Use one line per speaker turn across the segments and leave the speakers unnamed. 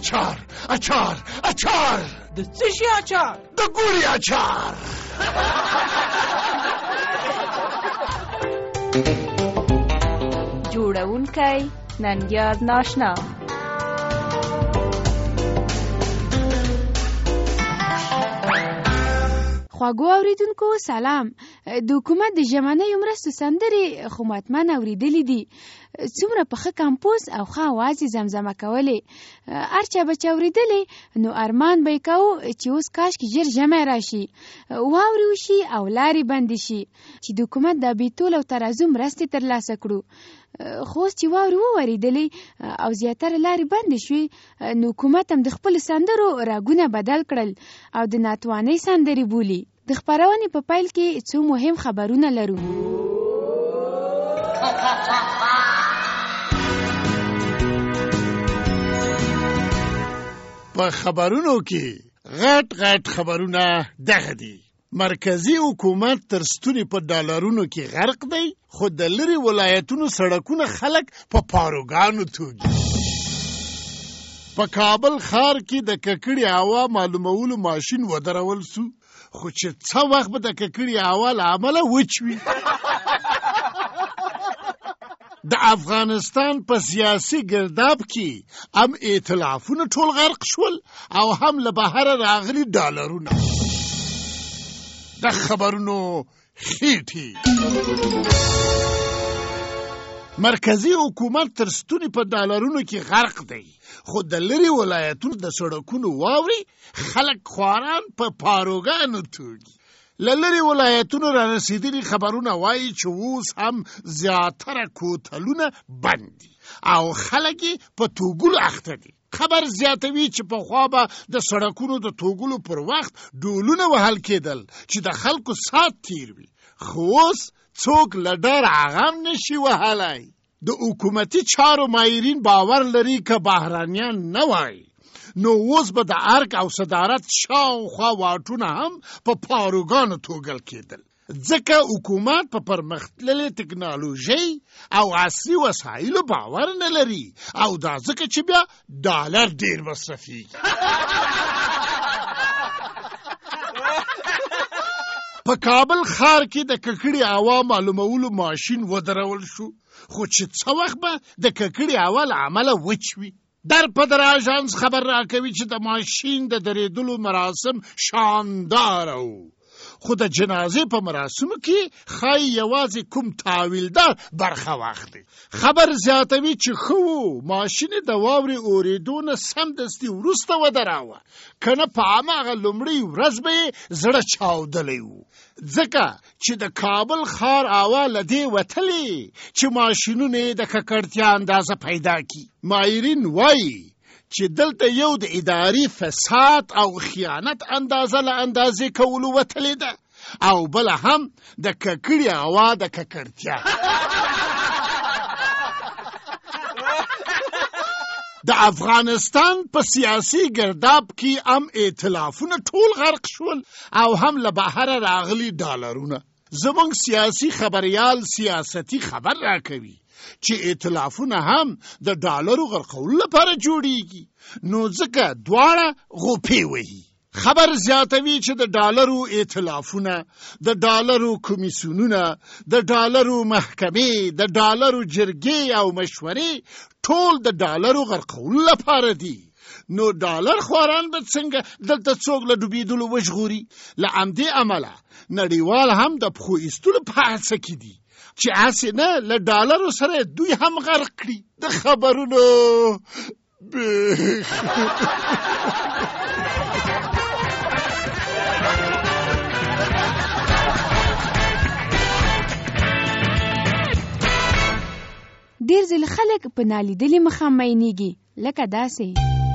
اچار اچار اچار.
د څه شي اچار؟
د ګوړې اچار.
جوړونکی ننګیال ناشنا.
خواږو اوریدونکو سلام. د حکومت د ژمنیو مرستو سندرې خو مطمئن اوریدلې دي. څومره په ښه کمپوز او ښه اواز یې زمزمه کولې. هر چا به چې اورېدلې نو ارمان به یې کوو چې اوس کاشکې ژر ژمی راشي، واورې وشي او لارې بندې شي چې د حکومت دا بېطول او ترازو مرستې ترلاسه کړو. خو اوس چې واورې وورېدلې او زیاتره لارې بندې شوې نو حکومت هم د خپلو سندرو رګونه بدل کړل او د ناتوانۍ سندرې بولي. د خپرونې په پیل کې څو مهم خبرونه لرو.
په خبرونو کې غټ غټ خبرونه دغه دي. مرکزی حکومت تر ستوني په ډالرونو کې غرق دی، خو د لرې ولایتونو سړکونه خلک په پاروګانو توږي. په کابل ښار کې د ککړې هوا معلومولو ماشین ودرول سو، خو چې څه وخت به د ککړې هوا له امله وچ وي. د افغانستان په سیاسي ګرداب کې هم ائتلافونه ټول غرق شول او هم له بهره راغلي ډالرونه. د خبرونو خېټې. مرکزی حکومت تر ستوني په ډالرونو کې غرق دی، خو د لرې ولایتونو د سړکونو واوري خلک خواران په پاروګانو توږي. له لرې ولایتونو را رسېدلي خبرونه وایي چې اوس هم زیاتره کوتلونه بند دي او خلک یې په توږلو اخته دي. خبر زیاتوي چې پخوا به د سړکونو د توږلو پر وخت ډولونه وهل کېدل چې د خلکو سات تیر وي، خو اوس څوک له ډاره هغه نشي وهلی. د حکومتي چارو ماهرین باور لري که بهرانیان نه وای نو اوس به د ارګ او صدارت شاوخوا واټونه هم په پاروګانو توږل کېدل، ځکه حکومت په پرمختللې ټکنالوژۍ او عصري وسایلو باور نه لري او دا ځکه چې بیا ډالر ډیر مصرفیږي. په کابل ښار کې د ککړې هوا معلومولو ماشین ودرول شو، خو چې څه وخت به د ککړې هوا له امله وچ وي. در پدر آژانس خبر راکوي چې د ماشین د درېدلو مراسم شانداره وو، خو د جنازې په مراسمو کې ښایي یوازې کوم تاویلدار برخه واخلي. خبر زیاتوي چې ښه وو ماشین د واورې اورېدو نه سمدستي وروسته ودراوه، که نه په هماغه لومړۍ ورځ به یې زړه چاودلی وو، ځکه چې د کابل ښار هوا له دې وتلې چې ماشینونه یې د ککړتیا اندازه پیدا کړي. ماهرین وایي چې دلته یو د اداري فساد او خیانت اندازه له اندازې کولو وتلې ده او بله هم د ککړې هوا د ککړتیا. د افغانستان په سیاسي ګرداب کې هم ائتلافونه ټول غرق شول او هم له بهره راغلي ډالرونه. زموږ سیاسي خبریال سیاستي خبر راکوي چې ائتلافونه هم د ډالرو غرقولو لپاره جوړیږي، نو ځکه دواړه غوپې وهي. خبر زیاتوي چې د ډالرو ائتلافونه، د ډالرو کمیسیونونه، د ډالرو محکمې، د ډالرو جرګې او مشورې ټول د ډالرو غرقولو لپاره دي. نو ډالر خواران به څنګه دلته څوک له ډوبېدلو وژغوري؟ له همدې امله نړیوال هم د پښو ایستلو په هڅه کې دي چې هسې نه له ډالرو سره دوی هم غرق کړي. د خبرونو
ډېر ځله خلک په نالیدلې مخه مینېږي، لکه داسې.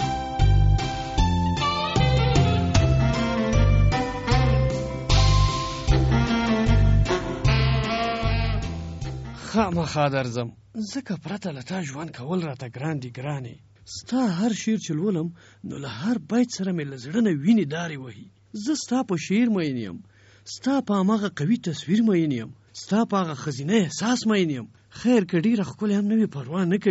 خامخا درځم، ځکه پرته له تا ژوند کول راته ګران دي ګرانې. ستا هر شعر چې لولم نو له هر بیت سره مې له زړه نه وینې دارې وهي. زه ستا په شعر مین یم، ستا په هماغه قوي تصویر مین یم، ستا په هغه ښځینه احساس مین یم. خیر که ډېره ښکلې هم نه وي پروا نه کوي،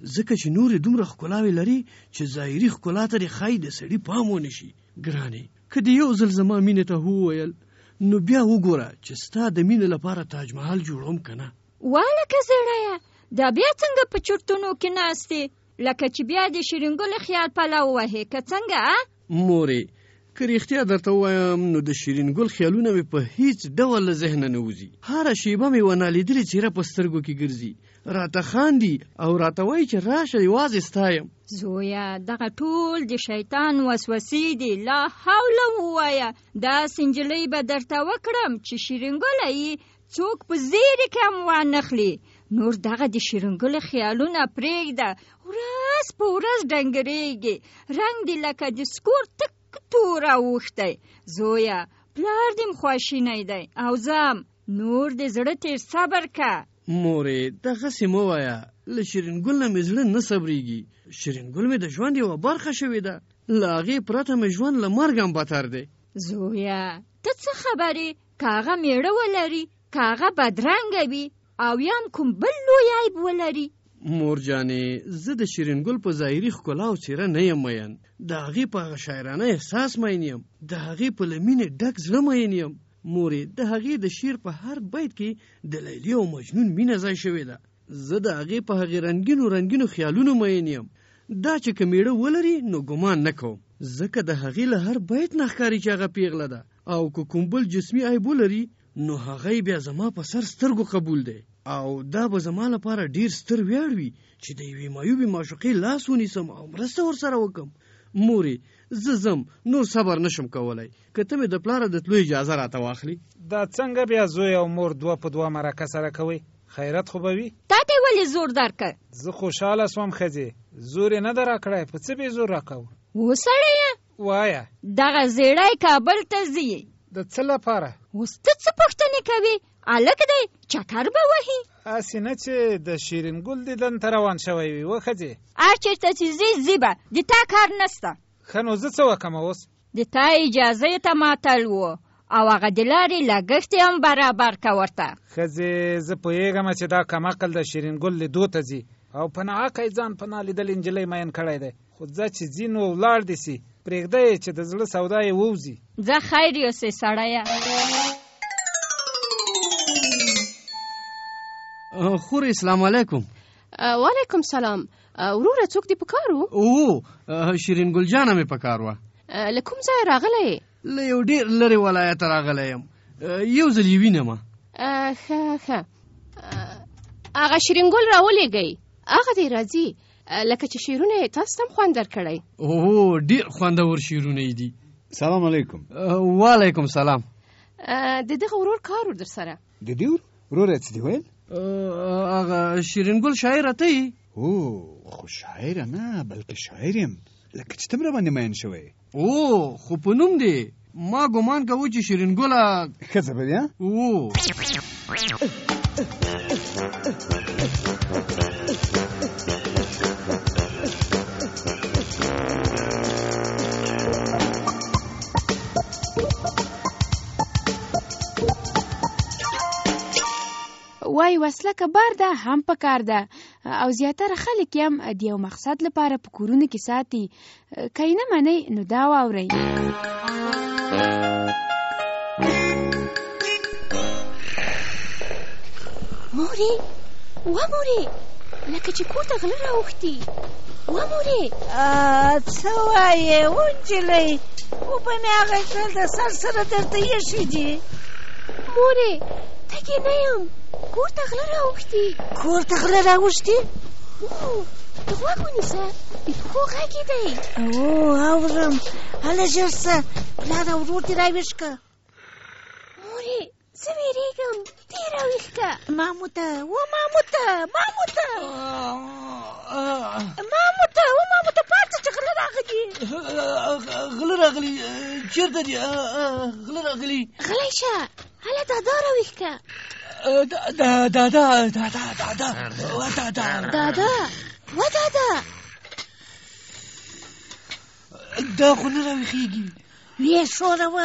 ځکه چې نورې دومره ښکلاوې لري چې ظاهري ښکلا ته دې ښایي د سړي پام ونه شي. ګرانې که دې یو ځل زما مینې ته وویل نو بیا وګوره چې ستا د مینې لپاره تاج محل جوړوم که نه.
والکه زړیه دا بیا څنګه په چورتونو کې ناستې لکه چې بیا د شیرین ګل خیال پلاو وهې که څنګه؟
مورې که رښتیا درته ووایم نو د شیرین ګل خیالونه مې په هیڅ ډول له ذهنه نه وځي. هره شیبه مې ونه لیدلې څېره په سترګو کې ګرځي، راته خاندي او راته وایي چې راشه یوازې ستا یم.
زویه دغه ټول د شیطان وسوسې دي. لا حول ووایه داسې نجلۍ به درته وکړم چې شیرین ګله یې څوک په زیرې کې هم وانخلي. نور دغه د شیرین ګل خیالونه پرېږده، ورځ په ورځ ډنګرېږي، رنګ دې لکه د سکور تک تور اوښتی. زویه پلار دې م خواشینی دی او ځم، نور دې زړه تېر صبر که.
مورې دغسې مه وایه، له شیرین ګل نه مې زړه نه صبرېږي. شیرین ګل مې د ژوند یوه برخه شوې ده، له هغې پرته مې ژوند له مرګ هم بدتر دی.
زویه ته څه خبرې؟ که هغه میړه ولري، که هغه بدرنګه وي او یا هم کوم بل لوی عیب ولري.
مور جانې زه د شیرین ګل په ظاهري ښکلا او څېره نه یم مین، د هغې په هغه شاعرانه احساس مین یم، د هغې په له مینې ډک زړه مین یم. مورې د هغې د شعر په هر بیت کې د لیلی او مجنون مینه ځای شوې ده. زه د هغې په هغې رنګینو خیالونو مین یم. دا چې که میړه ولري نو ګمان نه کوم، ځکه د هغې له هر بیت نه ښکاري چې هغه پیغله ده، او که کوم بل جسمي عیب ولري نو هغه بیا زما په سر سترګو قبول دی، او دا به زما لپاره ډیر ستر ویاړ وي چې د یوې معیوبې معشوقې لاس ونیسم او مرسته ورسره وکم. مورې زه ځم، نور صبر نشم کولی، که ته مې د پلاره د تلو اجازه راته واخلي.
دا څنګه بیا زوی او مور دوه په دوه مرکه سره کوي؟ خیرت خو به وي.
تا ته ولې زور درکړ؟
زه خوشحاله سوم ښځې، زور یې نه ده راکړی، په څه به یې زور راکوو؟
وسړیه
وایه
دغه زیړی کابل ته ځي
د څه لپاره؟
اوس ته څه پوښتنې کوې؟ هلک دی چکر به وهي.
هسې نه چې د شیرین ګل دیدن ته روان شوی وي. وښځې
هر چېرته چې ځې ځي به، د تا کار نسته.
ښه نو زه څه وکړم اوس؟
د تا اجازه یې ته ماتل و او هغه د لارې لګښت هم برابر که ورته.
ښځې زه پوهېږم چې دا کمعقل د شیرین ګل لیدو ته ځي او په ناحقه یې ځان په نالیدلې نجلۍ مین کړی دی، خو ځه چې ځي نو ولاړ دې سي، پرېږده یې چې د زړه سودا یې ووځي.
ځه خیر یوسې سړیه.
خورې اسلام علیکم.
وعلیکم سلام. وروره څوک دې په کار و؟
شیرین ګل جانه مې په کار وه.
له کوم ځایه راغلی یې؟
له یو ډېر لرې ولایته راغلی یم، یو ځل یې وینمه.
ښه هغه شیرین ګل راولېږئ، هغه دې راځي، لکه چې شعرونه یې تاسو ته هم خوند درکړی.
ډېر خوندور شعرونه یې دي.
سلام علیکم.
وعلیکم سلام.
د دغه ورور کار و در سره؟
د دې ورور یې څه دي ویل؟
هغه شیرین ګل شاعره ته یې؟
خو شاعره نه بلکې شاعر یم، لکه چې ته مې راباندې مین شوی.
خو په نوم دی، ما ګمان کوو چې شیرین ګله
ښځه به دی.
وای وسله کبار ده هم پکار ده، او زیاتره خلک هم د یو مقصد لپاره په کورونو کې ساتي. که یې نه منئ نو دا واورئ.
مورې مورې لکه چې کور ته غله راوښتي. مورې
څه وایې ونجلۍ؟ اوبه مې اخیستل د سر سره درته ایښي دي.
مورې تږې نه یم، کور ته غله راوښتي.
کور ته غله راوښتي؟
د غوږ ونیسه، د پښو غږ یې دی.
اورم، هله ژر شه، پلار او ورور دې راویښ که.
مورې زه وېرېږم، ته یې راویښ که.
ماموته پاڅه چې غله راغلي.
غله راغلي؟ چېرته دي غله راغلي؟
غلی شه، هله دادا راویښ که.
دادا دا خو نه راویښېږي.
ویې ښوروه.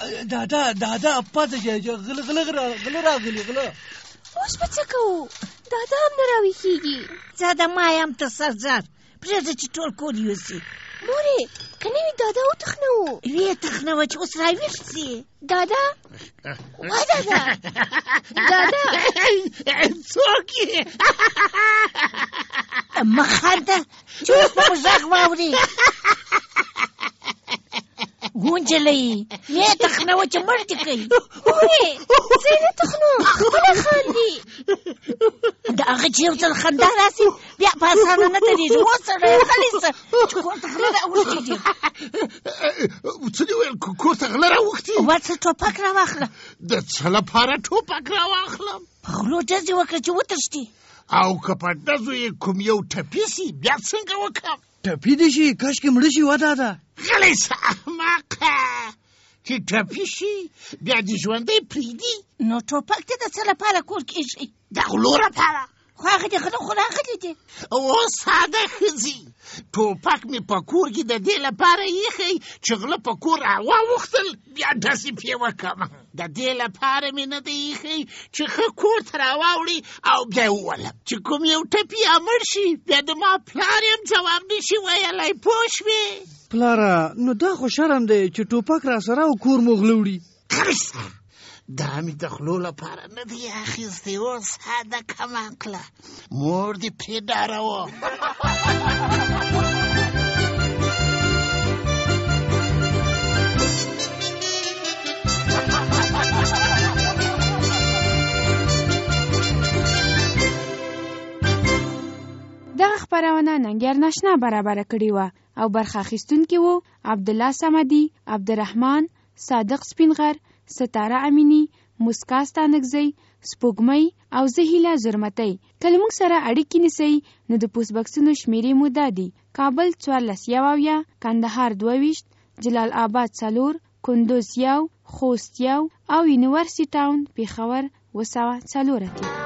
دادا پاڅه چې غله راغلي.
اوس به څه کوو؟
دادا هم نه راویښېږي.
زه د ما یم ته سرزر پرېږده چې ټول کور یوسي.
مورې که نه وي دادا وتخنوو.
ویې تخنوه چې اوس راویښ سي.
دادا وا دادا دادا
څوک یې مه خانده چې اوس به مو غږ واورې. ګونجلۍ مې تخنوه چې مړ دې کوي.
مورې زه یې نه تخنوم خپله خاندي.
د هغه چې یو ځل خندا راسي بیا په اسانه نه تېرېږي. اوس سړی غلی شه چې کور ته غله راوښتي دي.
څه دې ویل کور ته غله راوښتي؟
ورته ټوپک راواخله.
د څه لپاره ټوپک راواخلم؟
په غلو ډزې وکړه چې وتښتي.
او که په ډزو یې کوم یو ټپي سي بیا څنګه وکړم؟
ټپي دې شي کاشکې مړه شي وا دادا.
غلی شه احمقه چې ټپي شي بیا دې ژوندی پرېږدي.
نو ټوپک دې د څه لپاره کور کې ایښی؟
د غلو لپاره.
خو هغه د غلو خو راغلي دي.
اوس ساده ښځې ټوپک مې په کور کې د دې لپاره ایښی چې غله په کور راواوښتل بیا ډسې پې وکړم. د دې لپاره مې نه دی ایښی چې ښه کور ته راواوړي او بیا یې وولم چې کوم یو ټپي یا مړ شي بیا د ما پلار یم ځواب نشي ویلی. پوه شوې؟
پلاره نو دا خو شرم دی چې ټوپک را سره او کور مو غله وړي.
خرسه دا مې د خلو لپاره نه دی اخیستی. اوس ساده کم عقله مور دې پرې ډاروه.
دغه خپرونه ننګیار ناشنا برابره کړې وه او برخه اخیستونکي وو عبدالله صمدي، عبدالرحمن، صادق سپینغر، ستاره امینی، مسکا ستانکزی، سپوږمۍ او زه هیله زرمتی. کله موږ سره اړیکې نیسئ نو د پوسټ بکسونو شمیرې مو دا دي: کابل 1470، کندهار 22، جلال آباد 4، کندوز 1، خوست 1 او یونیورسټي ټاون پېښور 204.